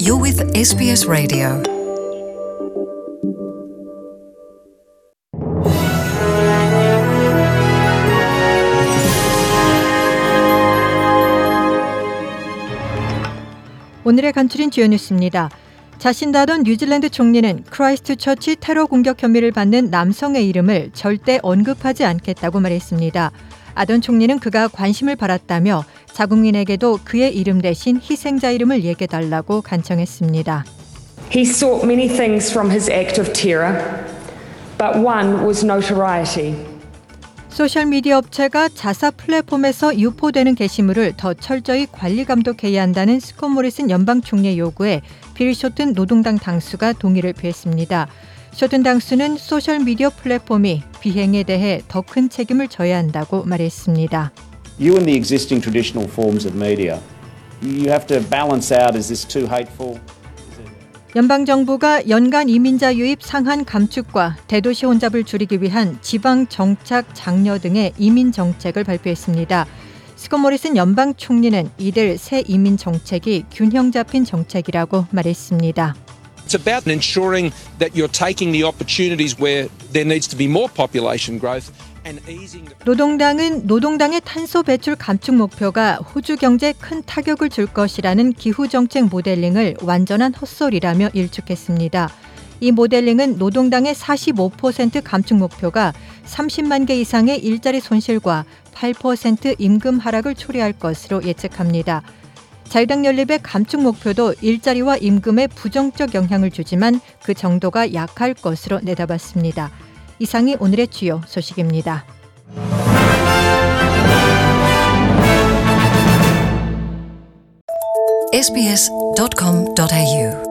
You're with SBS Radio. 오늘의 간추린 주요 뉴스입니다. 자신다던 뉴질랜드 총리는 크라이스트처치 테러 공격 혐의를 받는 남성의 이름을 절대 언급하지 않겠다고 말했습니다. 아던 총리는 그가 관심을 받았다며 자국민에게도 그의 이름 대신 희생자 이름을 얘기해달라고 간청했습니다. He sought many things from his act of terror, but one was notoriety. 소셜미디어 업체가 자사 플랫폼에서 유포되는 게시물을 더 철저히 관리 감독해야 한다는 스콧 모리슨 연방 총리의 요구에 빌 쇼튼 노동당 당수가 동의를 표했습니다. 쇼튼 당수는 소셜미디어 플랫폼이 비행에 대해 더 큰 책임을 져야 한다고 말했습니다. You and the existing traditional forms of media, you have to balance out, is this too hateful? 연방정부가 연간 이민자 유입 상한 감축과 대도시 혼잡을 줄이기 위한 지방 정착 장려 등의 이민 정책을 발표했습니다. 스콧 모리슨 연방 총리는 이들 새 이민 정책이 균형 잡힌 정책이라고 말했습니다. It's about ensuring that you're taking the opportunities where there needs to be more population growth and easing the... 노동당의 탄소 배출 감축 목표가 호주 경제에 큰 타격을 줄 것이라는 기후 정책 모델링을 완전한 헛소리라며 일축했습니다. 이 모델링은 노동당의 45% 감축 목표가 30만 개 이상의 일자리 손실과 8% 임금 하락을 초래할 것으로 예측합니다. 자유당 연립의 감축 목표도 일자리와 임금에 부정적 영향을 주지만 그 정도가 약할 것으로 내다봤습니다. 이상이 오늘의 주요 소식입니다. sbs.com.au